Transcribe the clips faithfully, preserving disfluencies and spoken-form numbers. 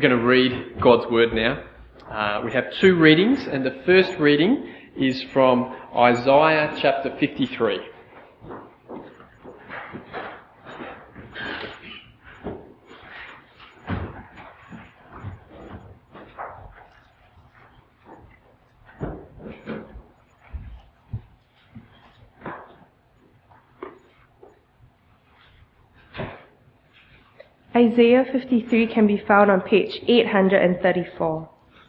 We're going to read God's Word now. Uh, we have two readings, and the first reading is from Isaiah chapter fifty-three. Isaiah fifty-three can be found on page eight hundred thirty-four.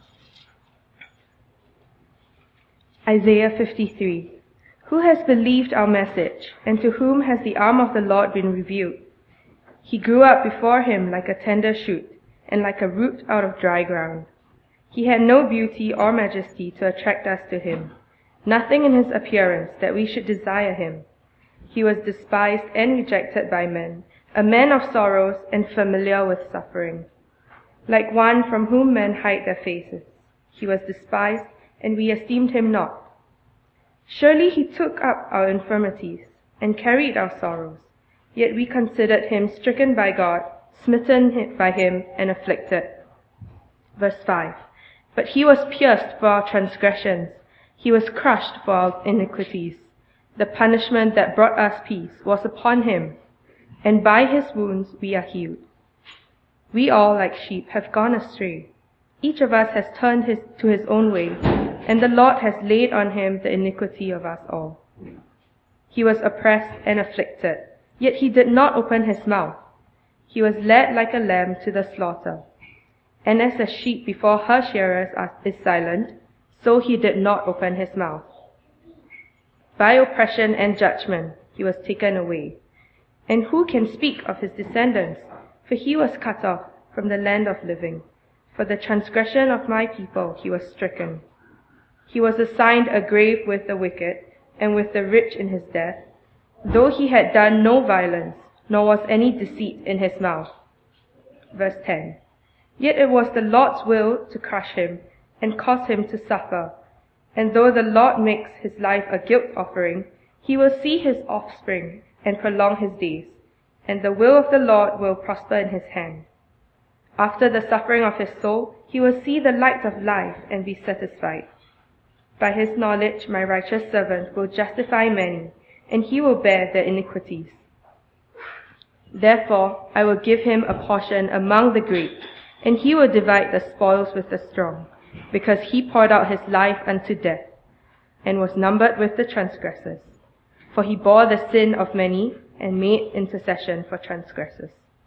Isaiah fifty-three. Who has believed our message, and to whom has the arm of the Lord been revealed? He grew up before him like a tender shoot, and like a root out of dry ground. He had no beauty or majesty to attract us to him, nothing in his appearance that we should desire him. He was despised and rejected by men, a man of sorrows and familiar with suffering. Like one from whom men hide their faces, he was despised, and we esteemed him not. Surely he took up our infirmities and carried our sorrows, yet we considered him stricken by God, smitten by him, and afflicted. Verse five. But he was pierced for our transgressions, he was crushed for our iniquities. The punishment that brought us peace was upon him, and by his wounds we are healed. We all, like sheep, have gone astray. Each of us has turned his, to his own way, and the Lord has laid on him the iniquity of us all. He was oppressed and afflicted, yet he did not open his mouth. He was led like a lamb to the slaughter, and as a sheep before her shearers is silent, so he did not open his mouth. By oppression and judgment he was taken away. And who can speak of his descendants? For he was cut off from the land of living. For the transgression of my people he was stricken. He was assigned a grave with the wicked, and with the rich in his death, though he had done no violence, nor was any deceit in his mouth. Verse ten. Yet it was the Lord's will to crush him, and cause him to suffer. And though the Lord makes his life a guilt offering, he will see his offspring, and prolong his days, and the will of the Lord will prosper in his hand. After the suffering of his soul, he will see the light of life and be satisfied. By his knowledge my righteous servant will justify many, and he will bear their iniquities. Therefore I will give him a portion among the great, and he will divide the spoils with the strong, because he poured out his life unto death, and was numbered with the transgressors. For he bore the sin of many and made intercession for transgressors.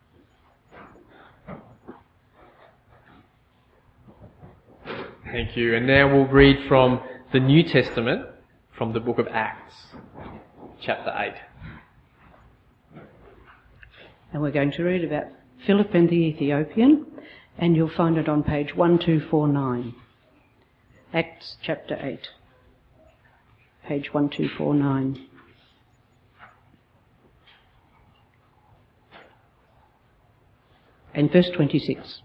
Thank you. And now we'll read from the New Testament, from the book of Acts, chapter eight. And we're going to read about Philip and the Ethiopian, and you'll find it on page one two four nine. Acts chapter eight, page one two four nine. And verse twenty-six.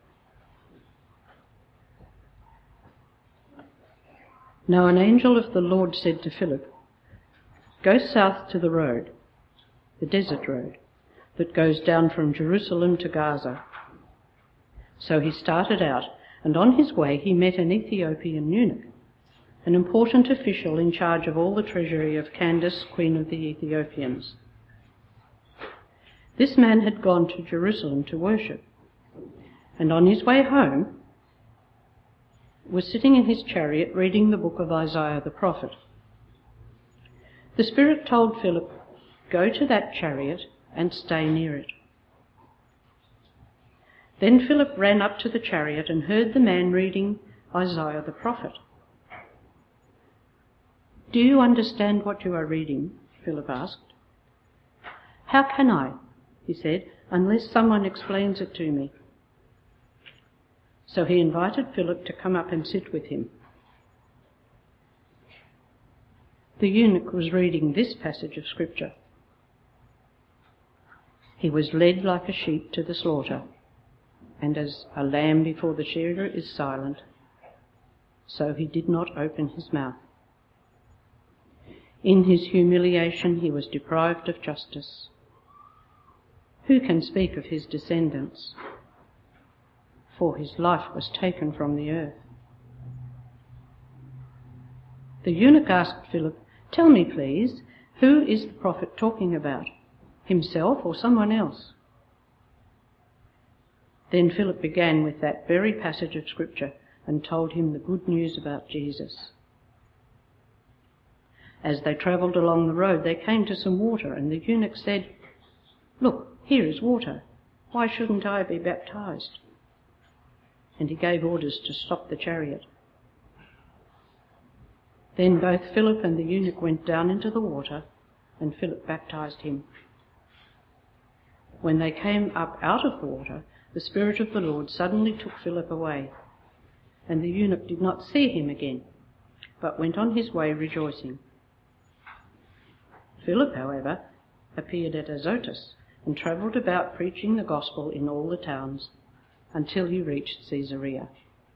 Now an angel of the Lord said to Philip, Go south to the road, the desert road, that goes down from Jerusalem to Gaza. So he started out, and on his way he met an Ethiopian eunuch, an important official in charge of all the treasury of Candace, queen of the Ethiopians. This man had gone to Jerusalem to worship, and on his way home was sitting in his chariot reading the book of Isaiah the prophet. The Spirit told Philip, Go to that chariot and stay near it. Then Philip ran up to the chariot and heard the man reading Isaiah the prophet. Do you understand what you are reading? Philip asked. How can I? He said, unless someone explains it to me. So he invited Philip to come up and sit with him. The eunuch was reading this passage of Scripture. He was led like a sheep to the slaughter, and as a lamb before the shearer is silent, so he did not open his mouth. In his humiliation he was deprived of justice. Who can speak of his descendants? for his life was taken from the earth. The eunuch asked Philip, "Tell me, please, who is the prophet talking about, himself or someone else?" Then Philip began with that very passage of Scripture and told him the good news about Jesus. As they travelled along the road, they came to some water, and the eunuch said, "Look, here is water. Why shouldn't I be baptized?" And he gave orders to stop the chariot. Then both Philip and the eunuch went down into the water, and Philip baptized him. When they came up out of the water, the Spirit of the Lord suddenly took Philip away, and the eunuch did not see him again, but went on his way rejoicing. Philip, however, appeared at Azotus and travelled about preaching the gospel in all the towns until he reached Caesarea.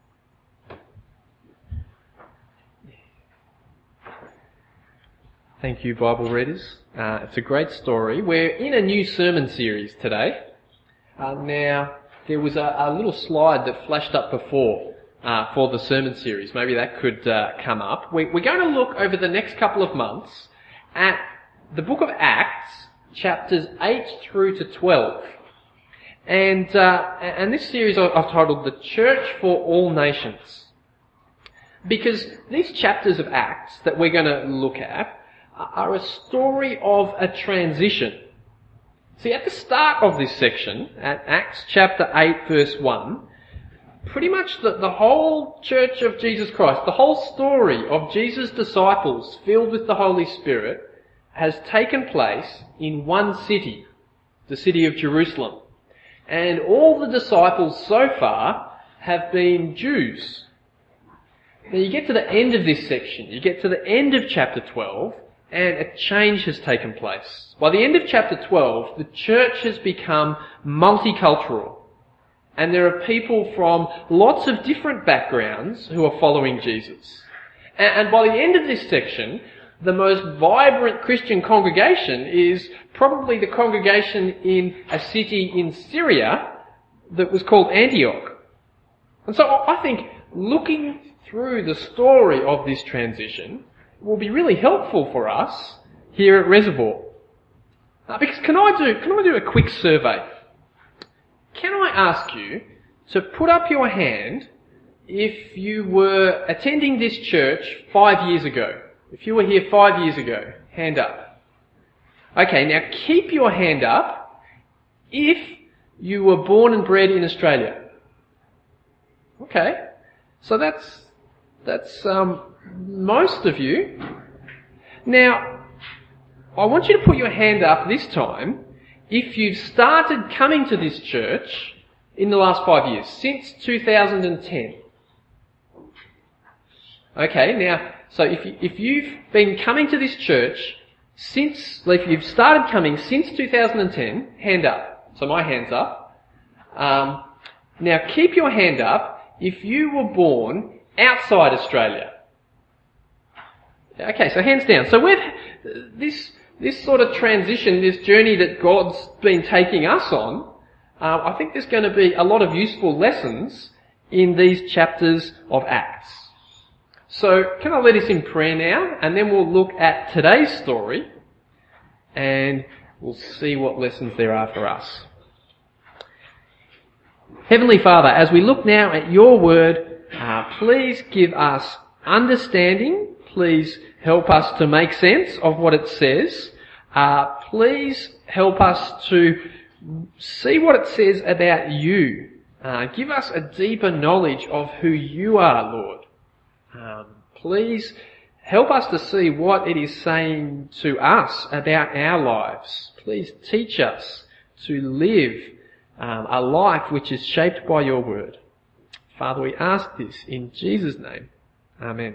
Thank you, Bible readers. Uh, it's a great story. We're in a new sermon series today. Uh, now, there was a, a little slide that flashed up before uh, for the sermon series. Maybe that could uh, come up. We, we're going to look over the next couple of months at the book of Acts, chapters eight through to twelve. And, uh, and this series I've titled The Church for All Nations. Because these chapters of Acts that we're going to look at are a story of a transition. See, at the start of this section, at Acts chapter eight verse one, pretty much the, the whole Church of Jesus Christ, the whole story of Jesus' disciples filled with the Holy Spirit has taken place in one city, the city of Jerusalem. And all the disciples so far have been Jews. Now you get to the end of this section, you get to the end of chapter twelve, and a change has taken place. By the end of chapter twelve, the church has become multicultural. And there are people from lots of different backgrounds who are following Jesus. And, and by the end of this section, the most vibrant Christian congregation is probably the congregation in a city in Syria that was called Antioch. And so I think looking through the story of this transition will be really helpful for us here at Reservoir. Uh, because can I do can I do a quick survey? Can I ask you to put up your hand if you were attending this church five years ago? If you were here five years ago, hand up. Okay, now keep your hand up if you were born and bred in Australia. Okay, so that's that's um, most of you. Now, I want you to put your hand up this time if you've started coming to this church in the last five years, since two thousand ten. Okay, now, so if, you, if you've been coming to this church since, if you've started coming since two thousand ten, hand up. So my hand's up. Um, now keep your hand up if you were born outside Australia. Okay, so hands down. So we've, this, this sort of transition, this journey that God's been taking us on, uh, I think there's going to be a lot of useful lessons in these chapters of Acts. So can I lead us in prayer now, and then we'll look at today's story, and we'll see what lessons there are for us. Heavenly Father, as we look now at your word, uh, please give us understanding. Please help us to make sense of what it says. Uh, please help us to see what it says about you. Uh, give us a deeper knowledge of who you are, Lord. Um, please help us to see what it is saying to us about our lives. Please teach us to live um, a life which is shaped by your word. Father, we ask this in Jesus' name. Amen.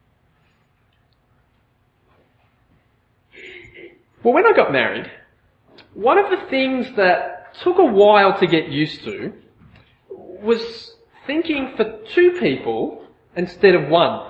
Well, when I got married, one of the things that took a while to get used to was thinking for two people instead of one.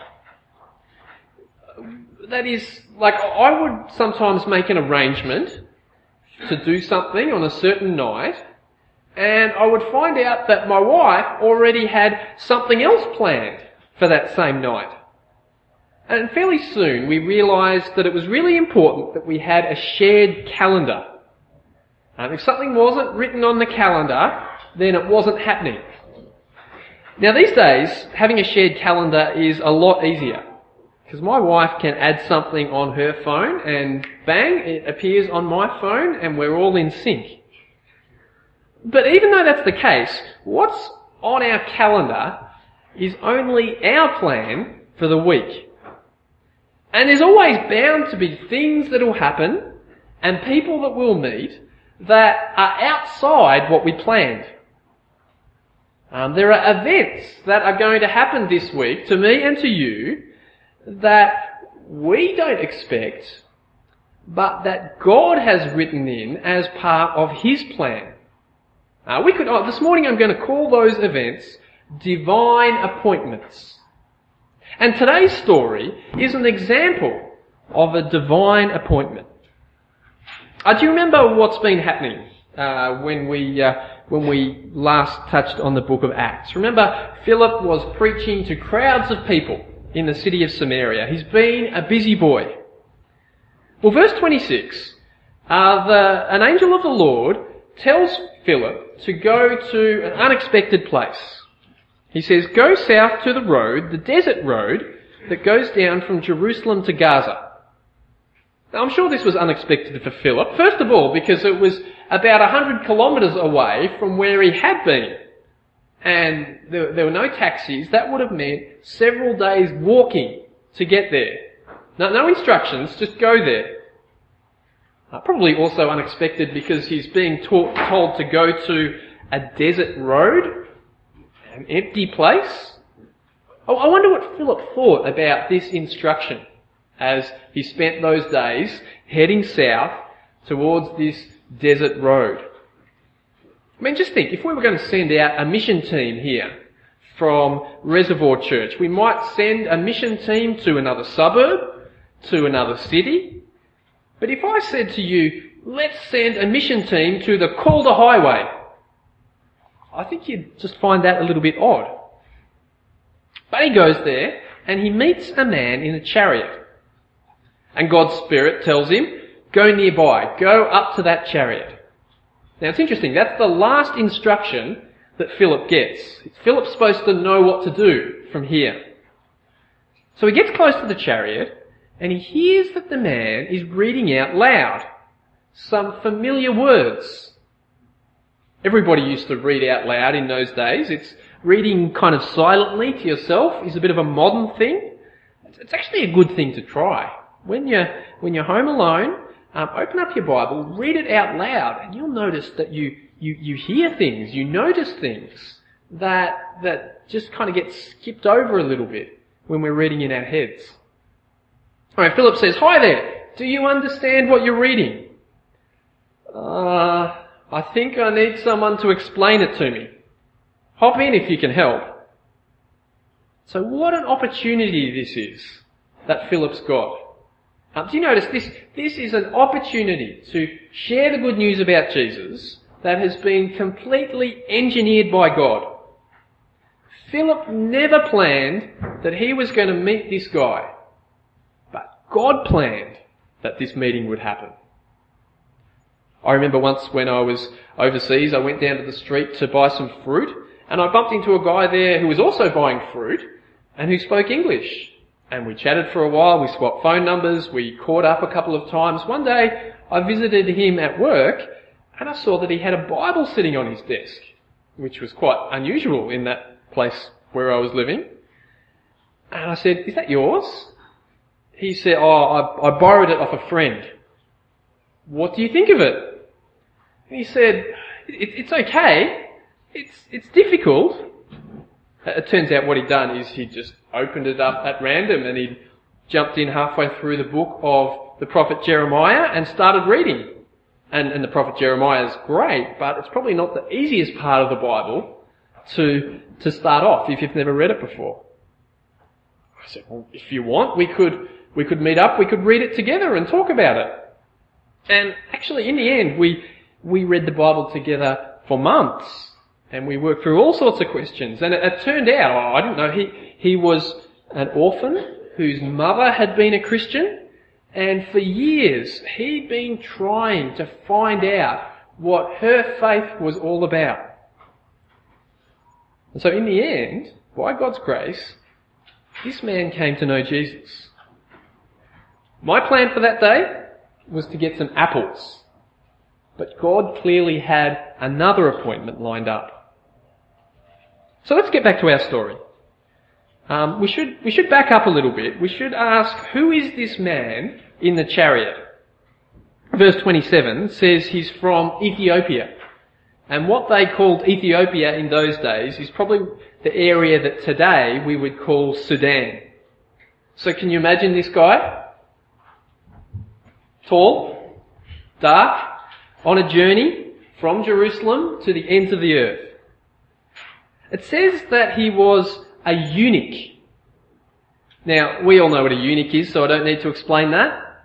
That is, like, I would sometimes make an arrangement to do something on a certain night, and I would find out that my wife already had something else planned for that same night. And fairly soon we realised that it was really important that we had a shared calendar. Um, if something wasn't written on the calendar, then it wasn't happening. Now these days, having a shared calendar is a lot easier, because my wife can add something on her phone and bang, it appears on my phone and we're all in sync. But even though that's the case, what's on our calendar is only our plan for the week. And there's always bound to be things that will happen and people that we'll meet that are outside what we planned. Um, there are events that are going to happen this week to me and to you that we don't expect, but that God has written in as part of His plan. Uh, we could, oh, this morning I'm going to call those events divine appointments. And today's story is an example of a divine appointment. Uh, do you remember what's been happening uh, when we uh, when we last touched on the book of Acts? Remember, Philip was preaching to crowds of people in the city of Samaria. He's been a busy boy. Well, verse twenty-six, uh, the, an angel of the Lord tells Philip to go to an unexpected place. He says, go south to the road, the desert road, that goes down from Jerusalem to Gaza. Now, I'm sure this was unexpected for Philip. First of all, because it was about a hundred kilometres away from where he had been. And there, there were no taxis. That would have meant several days walking to get there. No, no instructions, just go there. Uh, probably also unexpected because he's being taught, told to go to a desert road, an empty place. Oh, I wonder what Philip thought about this instruction as he spent those days heading south towards this desert road. I mean, just think, if we were going to send out a mission team here from Reservoir Church, we might send a mission team to another suburb, to another city. But if I said to you, let's send a mission team to the Calder Highway, I think you'd just find that a little bit odd. But he goes there and he meets a man in a chariot. And God's Spirit tells him, go nearby, go up to that chariot. Now it's interesting, that's the last instruction that Philip gets. Philip's supposed to know what to do from here. So he gets close to the chariot and he hears that the man is reading out loud some familiar words. Everybody used to read out loud in those days. It's reading kind of silently to yourself is a bit of a modern thing. It's actually a good thing to try. When you're, when you're home alone, um, open up your Bible, read it out loud, and you'll notice that you, you, you hear things, you notice things that, that just kind of get skipped over a little bit when we're reading in our heads. Alright, Philip says, hi there, do you understand what you're reading? Uh, I think I need someone to explain it to me. Hop in if you can help. So what an opportunity this is that Philip's got. Um, do you notice this? This is an opportunity to share the good news about Jesus that has been completely engineered by God. Philip never planned that he was going to meet this guy, but God planned that this meeting would happen. I remember once when I was overseas, I went down to the street to buy some fruit, and I bumped into a guy there who was also buying fruit and who spoke English. And we chatted for a while, we swapped phone numbers, we caught up a couple of times. One day I visited him at work and I saw that he had a Bible sitting on his desk, which was quite unusual in that place where I was living. And I said, is that yours? He said, oh, I, I borrowed it off a friend. What do you think of it? And he said, it, it's okay. It's, it's difficult. It turns out what he'd done is he just opened it up at random and he jumped in halfway through the book of the prophet Jeremiah and started reading. And, and the prophet Jeremiah is great, but it's probably not the easiest part of the Bible to, to start off if you've never read it before. I said, well, if you want, we could, we could meet up, we could read it together and talk about it. And actually in the end, we, we read the Bible together for months. And we worked through all sorts of questions. And it, it turned out, oh, I didn't know, he, he was an orphan whose mother had been a Christian. And for years, he'd been trying to find out what her faith was all about. And so in the end, by God's grace, this man came to know Jesus. My plan for that day was to get some apples. But God clearly had another appointment lined up. So let's get back to our story. Um, we should we should back up a little bit. We should ask, who is this man in the chariot? Verse twenty-seven says he's from Ethiopia. And what they called Ethiopia in those days is probably the area that today we would call Sudan. So can you imagine this guy? Tall, dark, on a journey from Jerusalem to the ends of the earth. It says that he was a eunuch. Now, we all know what a eunuch is, so I don't need to explain that.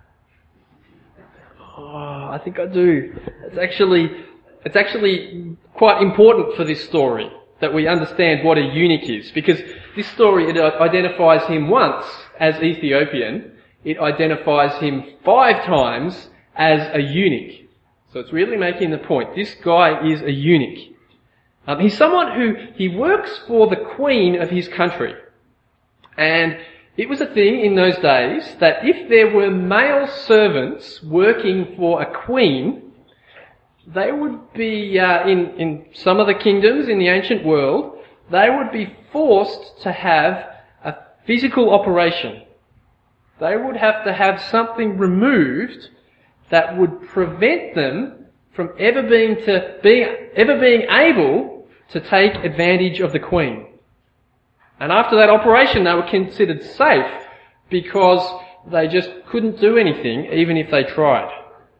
Oh, I think I do. It's actually, it's actually quite important for this story that we understand what a eunuch is, because this story, it identifies him once as Ethiopian. It identifies him five times as a eunuch. So it's really making the point. This guy is a eunuch. Um, he's someone who, he works for the queen of his country. And it was a thing in those days that if there were male servants working for a queen, they would be, uh, in, in some of the kingdoms in the ancient world, they would be forced to have a physical operation. They would have to have something removed that would prevent them from ever being to being ever being able to take advantage of the queen. And after that operation, they were considered safe because they just couldn't do anything, even if they tried.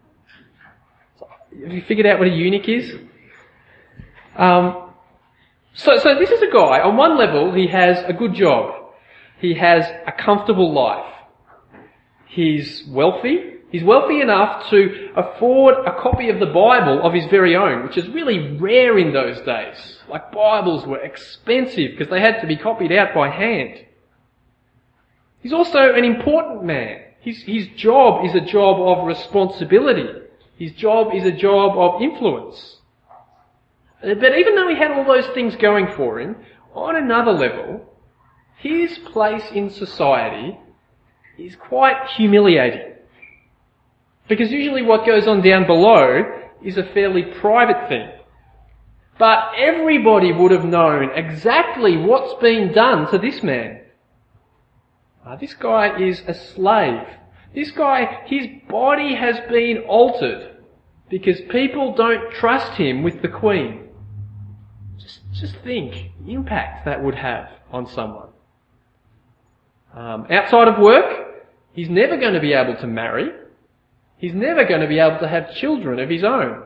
Have you figured out what a eunuch is? Um, so, so this is a guy. On one level, he has a good job. He has a comfortable life. He's wealthy. He's wealthy enough to afford a copy of the Bible of his very own, which is really rare in those days. Like, Bibles were expensive because they had to be copied out by hand. He's also an important man. His, his job is a job of responsibility. His job is a job of influence. But even though he had all those things going for him, on another level, his place in society is quite humiliating. Because usually what goes on down below is a fairly private thing. But everybody would have known exactly what's been done to this man. Uh, this guy is a slave. This guy, his body has been altered because people don't trust him with the queen. Just, just think the impact that would have on someone. Um, outside of work, he's never going to be able to marry. He's never going to be able to have children of his own.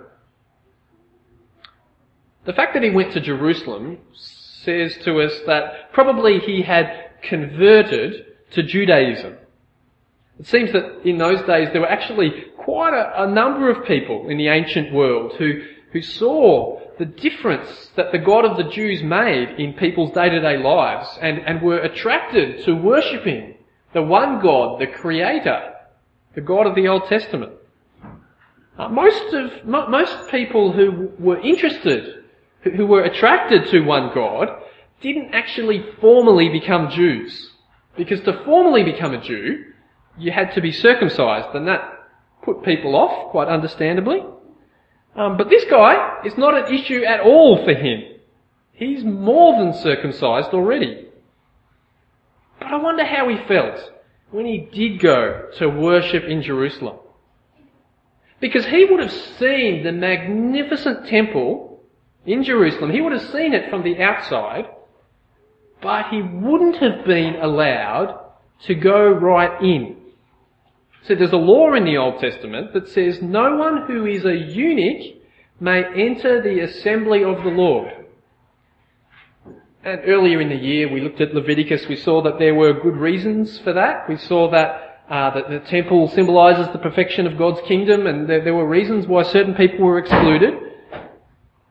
The fact that he went to Jerusalem says to us that probably he had converted to Judaism. It seems that in those days there were actually quite a, a number of people in the ancient world who, who saw the difference that the God of the Jews made in people's day-to-day lives and, and were attracted to worshipping the one God, the Creator, the God of the Old Testament. Uh, most of mo- most people who were interested, who, who were attracted to one God, didn't actually formally become Jews. Because to formally become a Jew, you had to be circumcised, and that put people off, quite understandably. Um, but this guy is not an issue at all for him. He's more than circumcised already. But I wonder how he felt when he did go to worship in Jerusalem. Because he would have seen the magnificent temple in Jerusalem. He would have seen it from the outside, but he wouldn't have been allowed to go right in. So there's a law in the Old Testament that says no one who is a eunuch may enter the assembly of the Lord. And earlier in the year we looked at Leviticus. We saw that there were good reasons for that. We saw that, uh, that the temple symbolises the perfection of God's kingdom, and there, there were reasons why certain people were excluded. But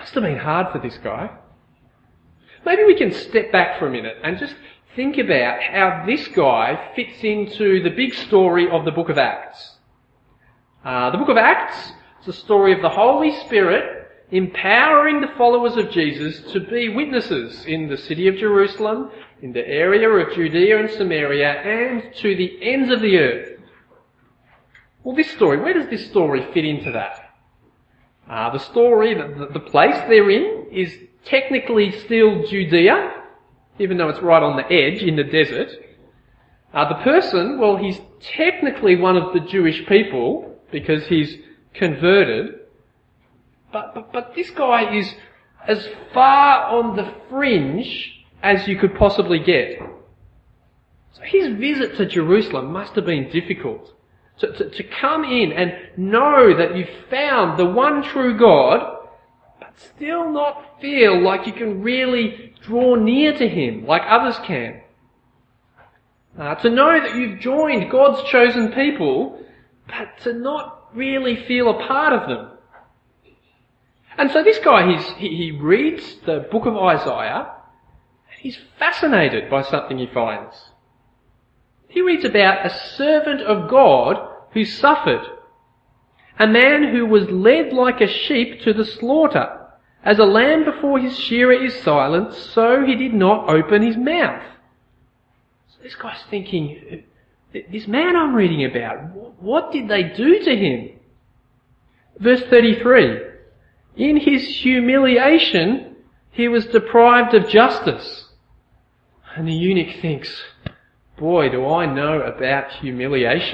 must have been hard for this guy. Maybe we can step back for a minute and just think about how this guy fits into the big story of the book of Acts. Uh, the book of Acts is a story of the Holy Spirit empowering the followers of Jesus to be witnesses in the city of Jerusalem, in the area of Judea and Samaria, and to the ends of the earth. Well, this story, where does this story fit into that? Uh, the story, the, the place they're in is technically still Judea, even though it's right on the edge in the desert. Uh, the person, well, he's technically one of the Jewish people because he's converted. But, but, but this guy is as far on the fringe as you could possibly get. So his visit to Jerusalem must have been difficult. To, to, to come in and know that you've found the one true God, but still not feel like you can really draw near to Him like others can. Uh, to know that you've joined God's chosen people, but to not really feel a part of them. And so this guy, he's, he, he reads the book of Isaiah, and he's fascinated by something he finds. He reads about a servant of God who suffered, a man who was led like a sheep to the slaughter. As a lamb before his shearer is silent, so he did not open his mouth. So this guy's thinking, this man I'm reading about, what did they do to him? Verse thirty-three. In his humiliation, he was deprived of justice. And the eunuch thinks, boy, do I know about humiliation.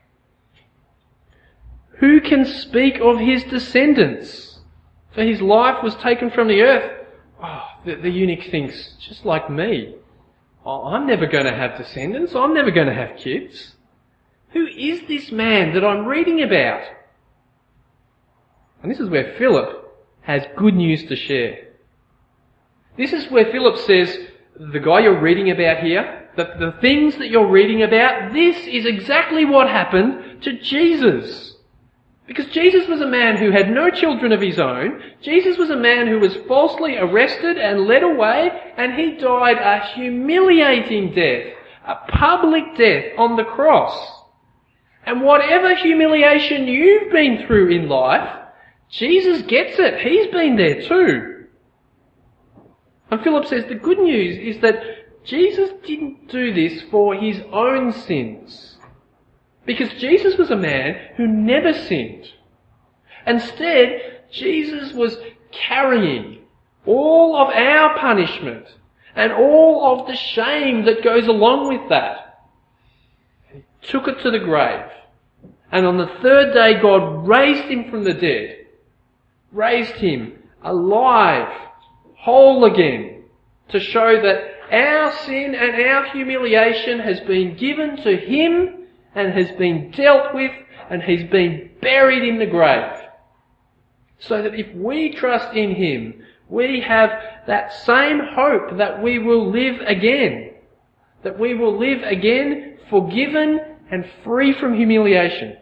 Who can speak of his descendants? For his life was taken from the earth. Oh, the, the eunuch thinks, just like me. Oh, I'm never going to have descendants. I'm never going to have kids. Who is this man that I'm reading about? And this is where Philip has good news to share. This is where Philip says, the guy you're reading about here, that the things that you're reading about, this is exactly what happened to Jesus. Because Jesus was a man who had no children of his own. Jesus was a man who was falsely arrested and led away, and he died a humiliating death, a public death on the cross. And whatever humiliation you've been through in life, Jesus gets it. He's been there too. And Philip says the good news is that Jesus didn't do this for his own sins. Because Jesus was a man who never sinned. Instead, Jesus was carrying all of our punishment and all of the shame that goes along with that. He took it to the grave. And on the third day, God raised him from the dead. Raised him alive, whole again, to show that our sin and our humiliation has been given to him and has been dealt with, and he's been buried in the grave. So that if we trust in him, we have that same hope that we will live again. That we will live again forgiven and free from humiliation.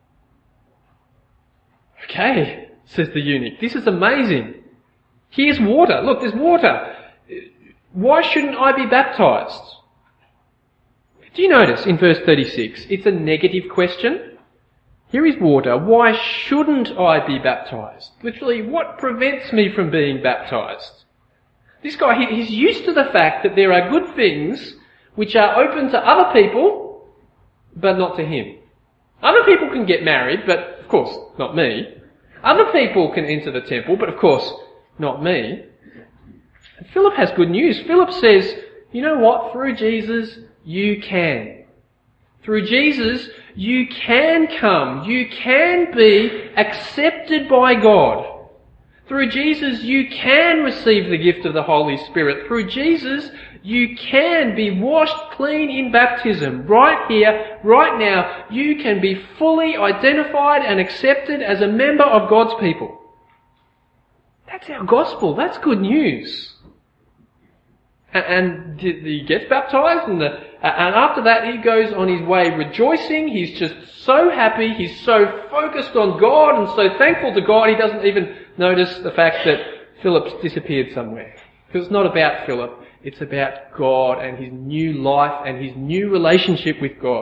Okay, says the eunuch, this is amazing. Here's water. Look, there's water. Why shouldn't I be baptized? Do you notice in verse thirty-six, it's a negative question? Here is water. Why shouldn't I be baptized? Literally, what prevents me from being baptized? This guy, he's used to the fact that there are good things which are open to other people, but not to him. Other people can get married, but of course, not me. Other people can enter the temple, but of course, not me. And Philip has good news. Philip says, you know what? Through Jesus, you can. Through Jesus, you can come. You can be accepted by God. Through Jesus, you can receive the gift of the Holy Spirit. Through Jesus, you can be washed clean in baptism. Right here, right now, you can be fully identified and accepted as a member of God's people. That's our gospel. That's good news. And he gets baptized, and, the, and after that he goes on his way rejoicing. He's just so happy. He's so focused on God and so thankful to God, he doesn't even notice the fact that Philip's disappeared somewhere. Because it's not about Philip, it's about God and his new life and his new relationship with God.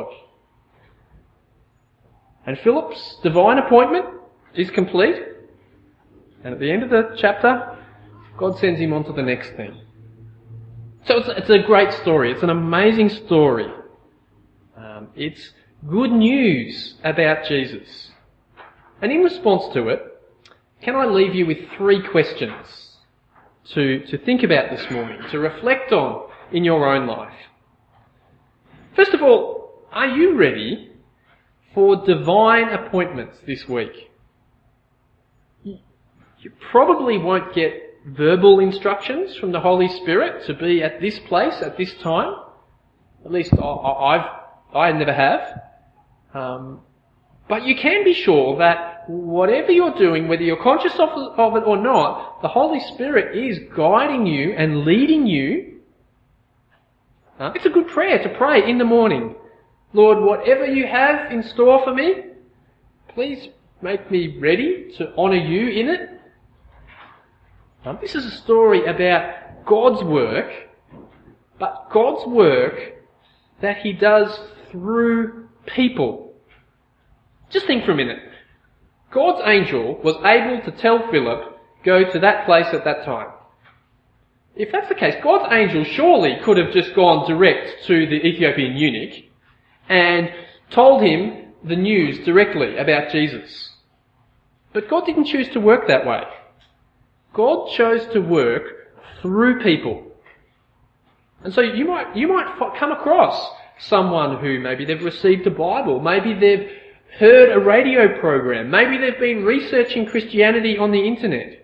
And Philip's divine appointment is complete. And at the end of the chapter, God sends him on to the next thing. So it's, it's a great story. It's an amazing story. Um, it's good news about Jesus. And in response to it, can I leave you with three questions to, to think about this morning, to reflect on in your own life? First of all, are you ready for divine appointments this week? You probably won't get verbal instructions from the Holy Spirit to be at this place at this time. At least I, I've, I never have. Um, but you can be sure that whatever you're doing, whether you're conscious of, of it or not, the Holy Spirit is guiding you and leading you. Uh, it's a good prayer to pray in the morning. Lord, whatever you have in store for me, please make me ready to honour you in it. Um, this is a story about God's work, but God's work that he does through people. Just think for a minute. God's angel was able to tell Philip, go to that place at that time. If that's the case, God's angel surely could have just gone direct to the Ethiopian eunuch and told him the news directly about Jesus. But God didn't choose to work that way. God chose to work through people. And so you might, you might come across someone who maybe they've received a Bible, maybe they've heard a radio program, maybe they've been researching Christianity on the internet.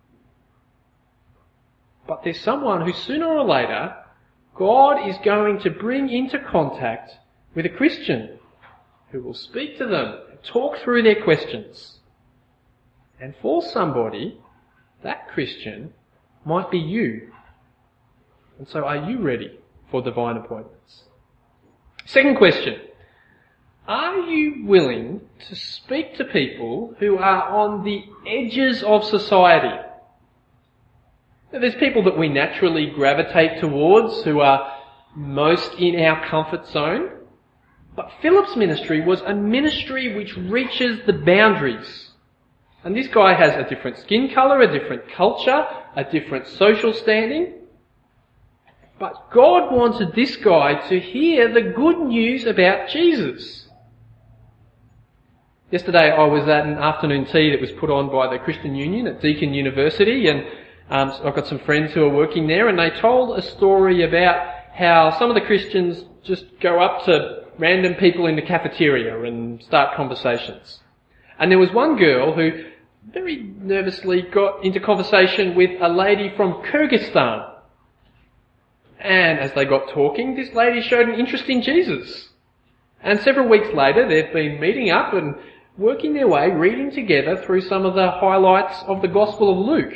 But there's someone who sooner or later, God is going to bring into contact with a Christian who will speak to them, talk through their questions. And for somebody, that Christian might be you. And so are you ready for divine appointments? Second question. Are you willing to speak to people who are on the edges of society? Now, there's people that we naturally gravitate towards who are most in our comfort zone. But Philip's ministry was a ministry which reaches the boundaries. And this guy has a different skin colour, a different culture, a different social standing. But God wanted this guy to hear the good news about Jesus. Yesterday I was at an afternoon tea that was put on by the Christian Union at Deakin University, and um, so I've got some friends who are working there, and they told a story about how some of the Christians just go up to random people in the cafeteria and start conversations. And there was one girl who very nervously got into conversation with a lady from Kyrgyzstan. And as they got talking, this lady showed an interest in Jesus. And several weeks later, they've been meeting up and working their way, reading together through some of the highlights of the Gospel of Luke.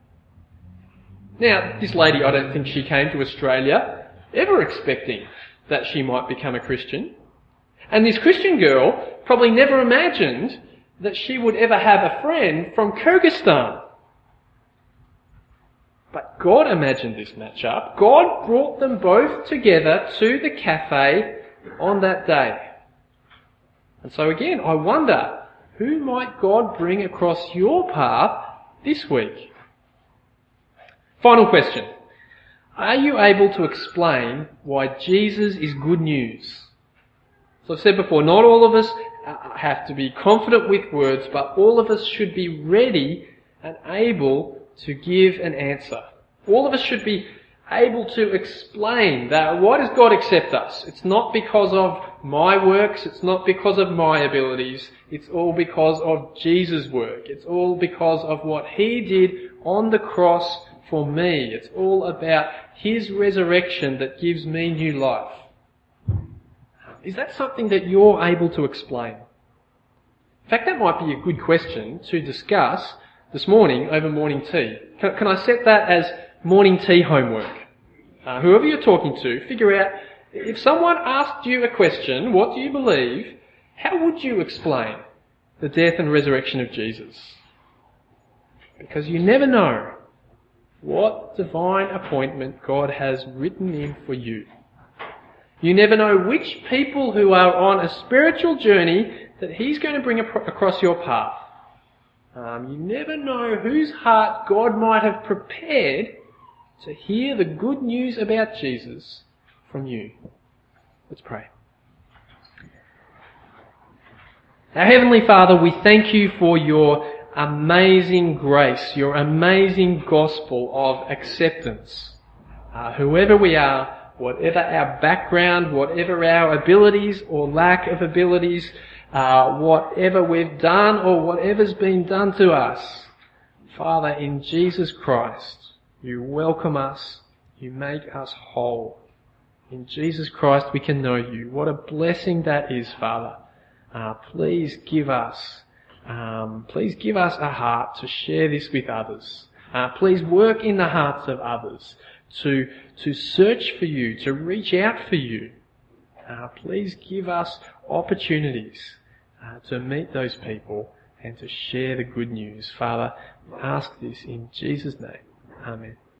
Now, this lady, I don't think she came to Australia ever expecting that she might become a Christian. And this Christian girl probably never imagined that she would ever have a friend from Kyrgyzstan. But God imagined this matchup. God brought them both together to the cafe on that day. And so again, I wonder, who might God bring across your path this week? Final question. Are you able to explain why Jesus is good news? So I've said before, not all of us have to be confident with words, but all of us should be ready and able to give an answer. All of us should be able to explain that why does God accept us? It's not because of my works, it's not because of my abilities, it's all because of Jesus' work. It's all because of what He did on the cross for me. It's all about His resurrection that gives me new life. Is that something that you're able to explain? In fact, that might be a good question to discuss this morning over morning tea. Can, can I set that as morning tea homework? Uh, whoever you're talking to, figure out, if someone asked you a question, what do you believe? How would you explain the death and resurrection of Jesus? Because you never know what divine appointment God has written in for you. You never know which people who are on a spiritual journey that He's going to bring across your path. Um, you never know whose heart God might have prepared to hear the good news about Jesus from you. Let's pray. Our Heavenly Father, we thank you for your amazing grace, your amazing gospel of acceptance. Uh, whoever we are, whatever our background, whatever our abilities or lack of abilities, uh, whatever we've done or whatever's been done to us, Father, in Jesus Christ, you welcome us, you make us whole. In Jesus Christ we can know you. What a blessing that is, Father. Uh, please give us, um, please give us a heart to share this with others. Uh, please work in the hearts of others to to search for you, to reach out for you. Uh, please give us opportunities uh, to meet those people and to share the good news. Father, I ask this in Jesus' name. Amen.